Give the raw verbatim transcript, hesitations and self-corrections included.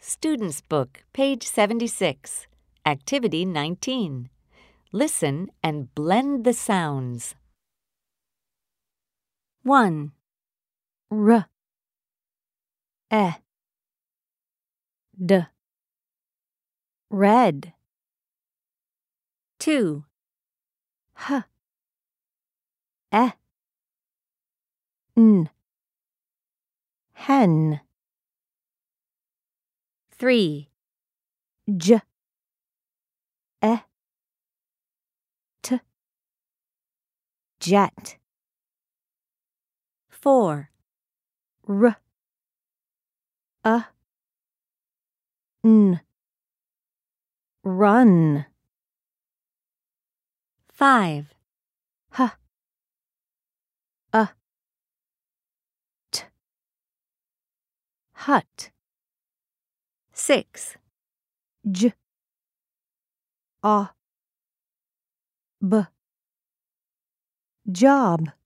Student's Book, page seventy-six, Activity nineteen. Listen and blend the sounds. one. R E D Red. two. H E N Hen. three. J E T Jet. four. R A N Run. five. H A T Hut. six. J A B Job.